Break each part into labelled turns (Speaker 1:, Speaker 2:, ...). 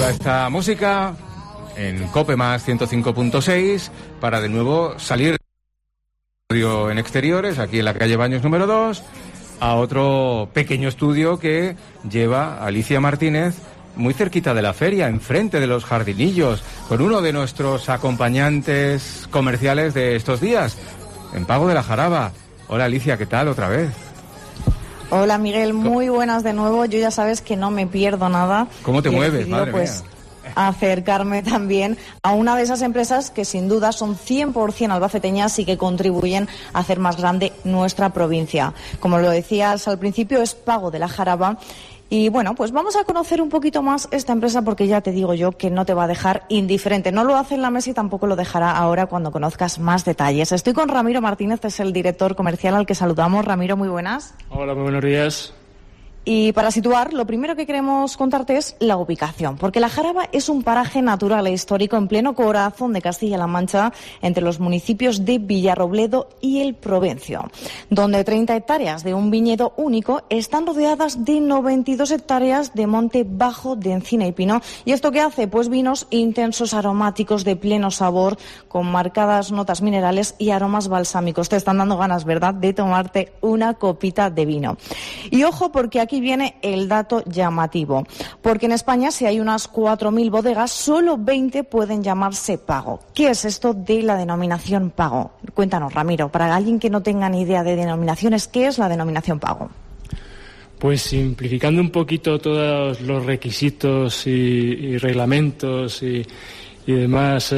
Speaker 1: toda esta música en COPE más 105.6 para de nuevo salir en exteriores, aquí en la calle Baños número 2, a otro pequeño estudio que lleva Alicia Martínez muy cerquita de la feria, enfrente de los jardinillos, con uno de nuestros acompañantes comerciales de estos días, en Pago de la Jaraba. Hola Alicia, ¿qué tal otra vez?
Speaker 2: Hola Miguel, muy buenas de nuevo. Yo ya sabes que no me pierdo nada.
Speaker 1: ¿Cómo te mueves, madre mía?
Speaker 2: Acercarme también a una de esas empresas que sin duda son 100% albaceteñas y que contribuyen a hacer más grande nuestra provincia. Como lo decías al principio, es Pago de la Jaraba. Y bueno, pues vamos a conocer un poquito más esta empresa porque ya te digo yo que no te va a dejar indiferente. No lo hace en la mesa y tampoco lo dejará ahora cuando conozcas más detalles. Estoy con Ramiro Martínez, es el director comercial al que saludamos. Ramiro, muy buenas.
Speaker 3: Hola, muy buenos días.
Speaker 2: Y para situar, lo primero que queremos contarte es la ubicación, porque La Jaraba es un paraje natural e histórico en pleno corazón de Castilla-La Mancha, entre los municipios de Villarrobledo y El Provencio, donde 30 hectáreas de un viñedo único están rodeadas de 92 hectáreas de monte bajo de encina y pino. ¿Y esto qué hace? Pues vinos intensos, aromáticos, de pleno sabor, con marcadas notas minerales y aromas balsámicos. Te están dando ganas, ¿verdad?, de tomarte una copita de vino. Y ojo, porque aquí viene el dato llamativo, porque en España, si hay unas 4.000 bodegas, solo 20 pueden llamarse Pago. ¿Qué es esto de la denominación Pago? Cuéntanos, Ramiro, para alguien que no tenga ni idea de denominaciones, ¿qué es la denominación Pago?
Speaker 3: Pues simplificando un poquito todos los requisitos y reglamentos y demás,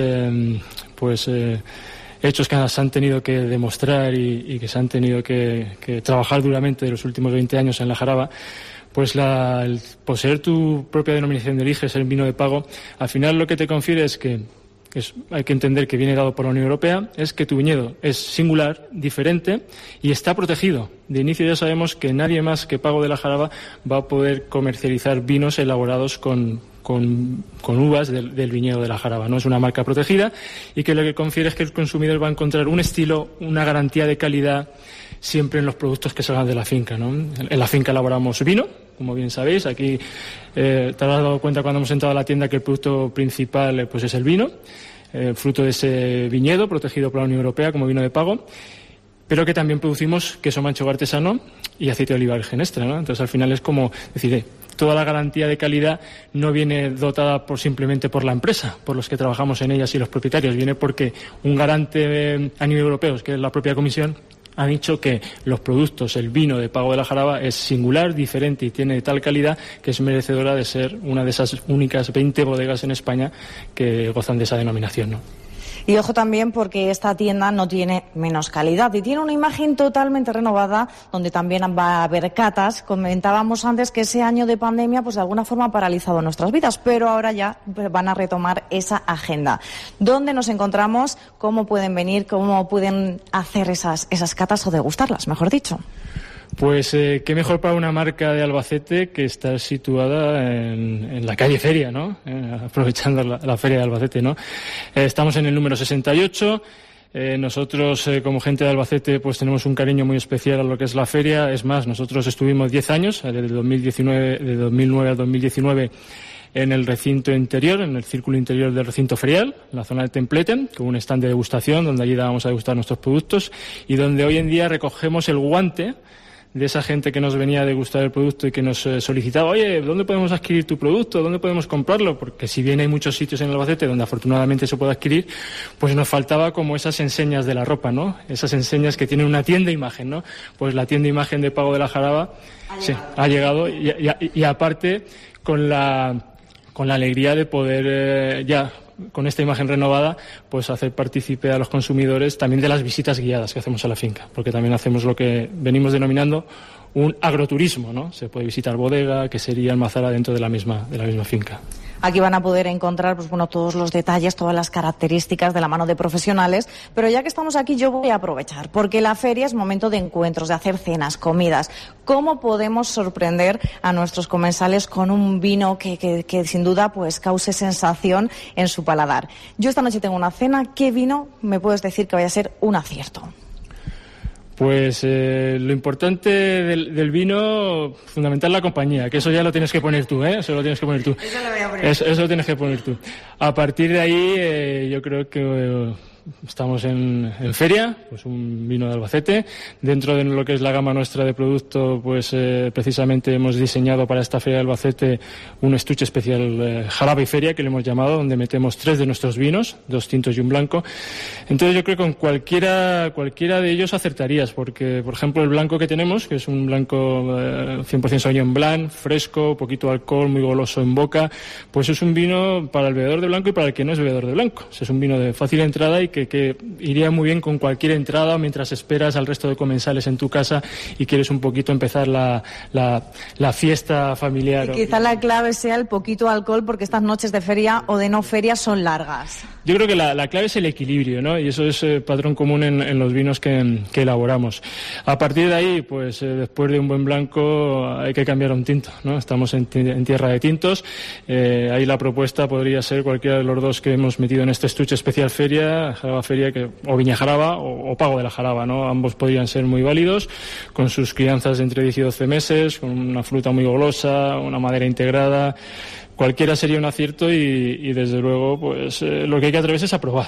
Speaker 3: hechos que se han tenido que demostrar y que se han tenido que trabajar duramente de los últimos 20 años en La Jaraba, pues el poseer tu propia denominación de origen, ser vino de pago, al final lo que te confiere es que hay que entender que viene dado por la Unión Europea, es que tu viñedo es singular, diferente y está protegido. De inicio ya sabemos que nadie más que Pago de la Jaraba va a poder comercializar vinos elaborados con uvas del viñedo de la Jaraba, ¿no? Es una marca protegida y que lo que confiere es que el consumidor va a encontrar un estilo, una garantía de calidad siempre en los productos que salgan de la finca, ¿no? En la finca elaboramos vino, como bien sabéis. Aquí te habrás dado cuenta cuando hemos entrado a la tienda que el producto principal pues es el vino, fruto de ese viñedo protegido por la Unión Europea como vino de pago, pero que también producimos queso manchego artesano y aceite de oliva virgen extra, ¿no? Entonces al final es como decir, toda la garantía de calidad no viene dotada simplemente por la empresa, por los que trabajamos en ellas y los propietarios, viene porque un garante a nivel europeo, que es la propia Comisión, ha dicho que los productos, el vino de Pago de la Jaraba es singular, diferente y tiene tal calidad que es merecedora de ser una de esas únicas 20 bodegas en España que gozan de esa denominación, ¿no?
Speaker 2: Y ojo también porque esta tienda no tiene menos calidad y tiene una imagen totalmente renovada donde también va a haber catas. Comentábamos antes que ese año de pandemia pues de alguna forma ha paralizado nuestras vidas, pero ahora ya van a retomar esa agenda. ¿Dónde nos encontramos? ¿Cómo pueden venir? ¿Cómo pueden hacer esas catas o degustarlas, mejor dicho?
Speaker 3: Pues qué mejor para una marca de Albacete que estar situada en la calle Feria, ¿no? Aprovechando la Feria de Albacete, ¿no? Estamos en el número 68. Nosotros, como gente de Albacete, pues tenemos un cariño muy especial a lo que es la feria. Es más, nosotros estuvimos 10 años, de 2009 a 2019, en el recinto interior, en el círculo interior del recinto ferial, en la zona de Templete, con un stand de degustación donde allí dábamos a degustar nuestros productos y donde hoy en día recogemos el guante de esa gente que nos venía a degustar el producto y que nos solicitaba, oye, ¿dónde podemos adquirir tu producto? ¿Dónde podemos comprarlo? Porque si bien hay muchos sitios en Albacete donde afortunadamente se puede adquirir, pues nos faltaba como esas enseñas de la ropa, ¿no? Esas enseñas que tienen una tienda imagen, ¿no? Pues la tienda imagen de Pago de la Jaraba ha llegado y aparte con la alegría de poder con esta imagen renovada, pues hacer partícipe a los consumidores también de las visitas guiadas que hacemos a la finca, porque también hacemos lo que venimos denominando un agroturismo, ¿no? Se puede visitar bodega, quesería, almazara dentro de la misma finca.
Speaker 2: Aquí van a poder encontrar todos los detalles, todas las características de la mano de profesionales, pero ya que estamos aquí yo voy a aprovechar, porque la feria es momento de encuentros, de hacer cenas, comidas. ¿Cómo podemos sorprender a nuestros comensales con un vino que sin duda pues cause sensación en su paladar? Yo esta noche tengo una cena, ¿qué vino me puedes decir que vaya a ser un acierto?
Speaker 3: Pues lo importante del vino, fundamental la compañía, que eso ya lo tienes que poner tú, eso lo tienes que poner tú.
Speaker 2: Eso lo voy a poner.
Speaker 3: Eso lo tienes que poner tú. A partir de ahí, yo creo que estamos en feria, pues un vino de Albacete. Dentro de lo que es la gama nuestra de producto, pues precisamente hemos diseñado para esta feria de Albacete un estuche especial Jarabe y Feria, que le hemos llamado, donde metemos 3 de nuestros vinos, 2 tintos y un blanco. Entonces yo creo que con cualquiera de ellos acertarías, porque por ejemplo el blanco que tenemos, que es un blanco 100% Sauvignon Blanc, fresco, poquito alcohol, muy goloso en boca, pues es un vino para el bebedor de blanco y para el que no es bebedor de blanco. Es un vino de fácil entrada y que iría muy bien con cualquier entrada mientras esperas al resto de comensales en tu casa y quieres un poquito empezar la fiesta familiar.
Speaker 2: Y quizá la clave sea el poquito alcohol, porque estas noches de feria o de no feria son largas.
Speaker 3: Yo creo que la clave es el equilibrio, ¿no? Y eso es patrón común en los vinos que elaboramos. A partir de ahí, pues después de un buen blanco hay que cambiar a un tinto, ¿no? Estamos en tierra de tintos. Ahí la propuesta podría ser cualquiera de los dos que hemos metido en este estuche especial feria, Jaraba Feria, o Viña Jaraba o Pago de la Jaraba, ¿no? Ambos podrían ser muy válidos, con sus crianzas de entre 10 y 12 meses, con una fruta muy golosa, una madera integrada. Cualquiera sería un acierto y desde luego pues lo que hay que atreverse es a probar,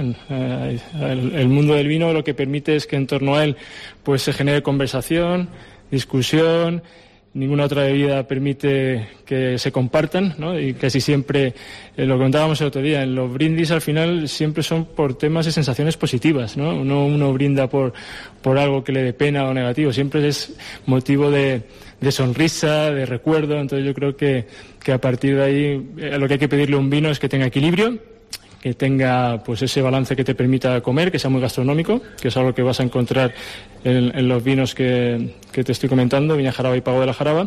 Speaker 3: el mundo del vino lo que permite es que en torno a él pues se genere conversación, discusión. Ninguna otra bebida permite que se compartan, ¿no? Y casi siempre, lo contábamos el otro día, en los brindis al final siempre son por temas y sensaciones positivas, ¿no? No uno brinda por algo que le dé pena o negativo, siempre es motivo de sonrisa, de recuerdo. Entonces yo creo que a partir de ahí lo que hay que pedirle a un vino es que tenga equilibrio, que tenga pues ese balance que te permita comer, que sea muy gastronómico, que es algo que vas a encontrar en los vinos que te estoy comentando, Viña Jaraba y Pago de la Jaraba,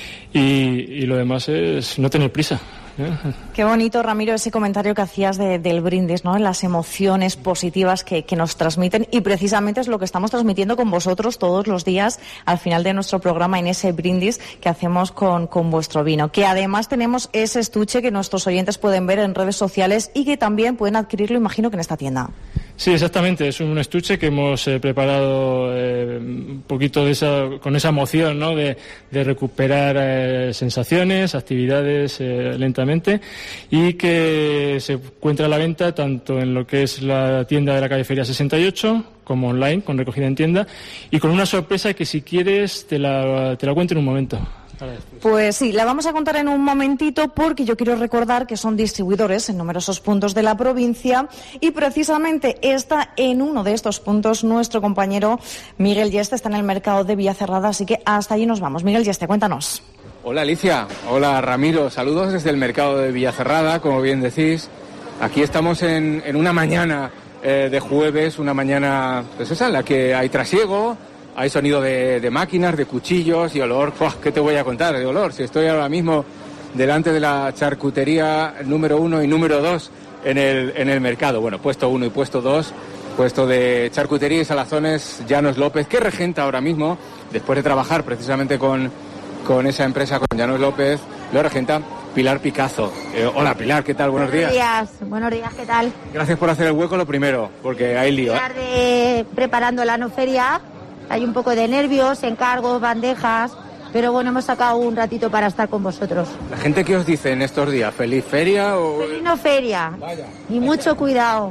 Speaker 3: y lo demás es no tener prisa.
Speaker 2: Qué bonito, Ramiro, ese comentario que hacías del brindis, ¿no? Las emociones positivas que nos transmiten, y precisamente es lo que estamos transmitiendo con vosotros todos los días al final de nuestro programa, en ese brindis que hacemos con vuestro vino, que además tenemos ese estuche que nuestros oyentes pueden ver en redes sociales y que también pueden adquirirlo, imagino, que en esta tienda.
Speaker 3: Sí, exactamente, es un estuche que hemos preparado un poquito con esa emoción, ¿no? De recuperar sensaciones, actividades lentamente, y que se encuentra a la venta tanto en lo que es la tienda de la calle Feria 68 como online, con recogida en tienda, y con una sorpresa que si quieres te la cuento en un momento.
Speaker 2: Pues sí, la vamos a contar en un momentito, porque yo quiero recordar que son distribuidores en numerosos puntos de la provincia, y precisamente está en uno de estos puntos nuestro compañero Miguel Yeste, está en el mercado de Villacerrada, así que hasta allí nos vamos. Miguel Yeste, cuéntanos.
Speaker 1: Hola Alicia, hola Ramiro, saludos desde el mercado de Villacerrada, como bien decís. Aquí estamos en una mañana de jueves, una mañana pues esa en la que hay trasiego. Hay sonido de máquinas, de cuchillos y olor. ¡Buah! ¿Qué te voy a contar de olor? Si estoy ahora mismo delante de la charcutería número 1 y número 2 en el mercado. Bueno, puesto 1 y puesto 2, puesto de charcutería y salazones Llanos López, que regenta ahora mismo, después de trabajar precisamente con esa empresa, con Llanos López, lo regenta Pilar Picazo. Hola Pilar, ¿qué tal? Buenos días.
Speaker 4: Buenos días, ¿qué tal?
Speaker 1: Gracias por hacer el hueco lo primero, porque hay lío.
Speaker 4: Preparando la no feria. Hay un poco de nervios, encargos, bandejas, pero bueno, hemos sacado un ratito para estar con vosotros.
Speaker 1: ¿La gente qué os dice en estos días? ¿Feliz feria o...?
Speaker 4: Feliz no feria. Vaya. Y mucho cuidado,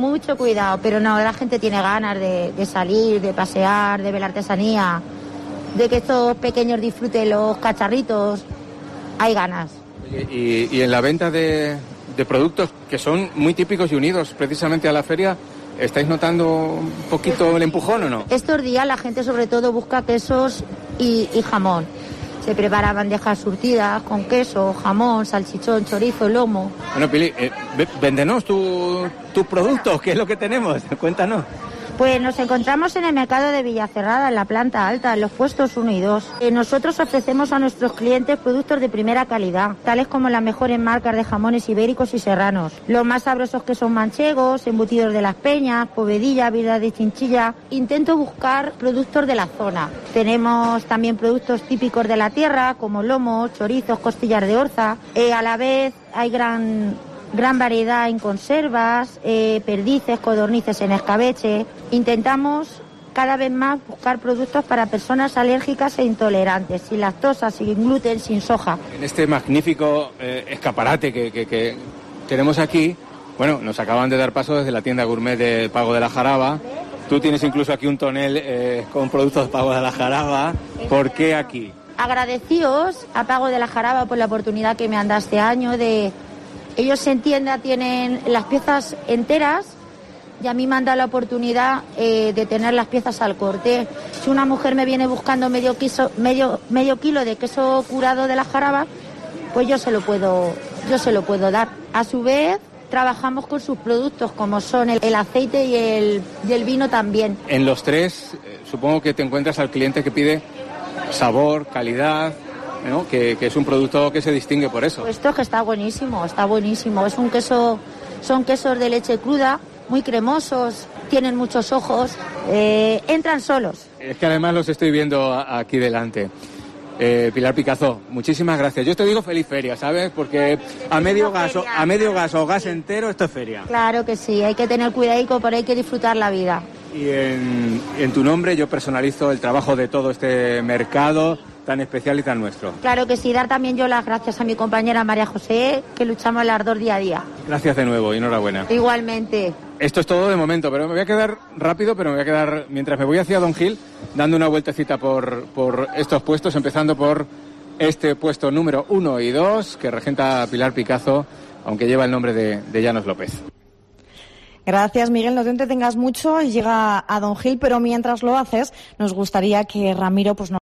Speaker 4: pero no, la gente tiene ganas de salir, de pasear, de ver la artesanía, de que estos pequeños disfruten los cacharritos. Hay ganas.
Speaker 1: Oye, y en la venta de productos que son muy típicos y unidos precisamente a la feria, ¿estáis notando un poquito el empujón o no?
Speaker 4: Estos días la gente sobre todo busca quesos y jamón. Se prepara bandejas surtidas con queso, jamón, salchichón, chorizo, lomo.
Speaker 1: Bueno, Pili, véndenos tus productos, ¿qué es lo que tenemos? Cuéntanos.
Speaker 4: Pues nos encontramos en el mercado de Villacerrada, en la planta alta, en los puestos 1 y 2. Nosotros ofrecemos a nuestros clientes productos de primera calidad, tales como las mejores marcas de jamones ibéricos y serranos. Los más sabrosos que son manchegos, embutidos de Las Peñas, povedilla, vida de chinchilla. Intento buscar productos de la zona. Tenemos también productos típicos de la tierra, como lomos, chorizos, costillas de orza. A la vez hay gran variedad en conservas, perdices, codornices en escabeche. Intentamos cada vez más buscar productos para personas alérgicas e intolerantes, sin lactosa, sin gluten, sin soja.
Speaker 1: En este magnífico escaparate que tenemos aquí, bueno, nos acaban de dar paso desde la tienda gourmet de Pago de la Jaraba. Tú tienes incluso aquí un tonel con productos de Pago de la Jaraba. ¿Por qué aquí?
Speaker 4: Agradecidos a Pago de la Jaraba por la oportunidad que me han dado este año de... Ellos en tienda tienen las piezas enteras y a mí me han dado la oportunidad de tener las piezas al corte. Si una mujer me viene buscando medio kilo de queso curado de la Jaraba, pues yo se lo puedo dar. A su vez, trabajamos con sus productos, como son el aceite y el vino también. En los tres, supongo que te encuentras al cliente que pide sabor, calidad, ¿no? Que es un producto que se distingue por eso. Esto es que está buenísimo. Es un queso, son quesos de leche cruda, muy cremosos, tienen muchos ojos, entran solos. Es que además los estoy viendo aquí delante. Pilar Picazo, muchísimas gracias. Yo te digo feliz feria, ¿sabes? Porque a medio gas o gas entero esto es feria. Claro que sí, hay que tener cuidadico, pero hay que disfrutar la vida. Y en tu nombre yo personalizo el trabajo de todo este mercado tan especial y tan nuestro. Claro que sí, dar también yo las gracias a mi compañera María José, que luchamos las dos día a día. Gracias de nuevo y enhorabuena. Igualmente. Esto es todo de momento, pero me voy a quedar rápido, mientras me voy hacia Don Gil, dando una vueltecita por estos puestos, empezando por este puesto número 1 y 2, que regenta Pilar Picazo, aunque lleva el nombre de Llanos López.
Speaker 2: Gracias, Miguel. No te entretengas mucho, llega a Don Gil, pero mientras lo haces, nos gustaría que Ramiro pues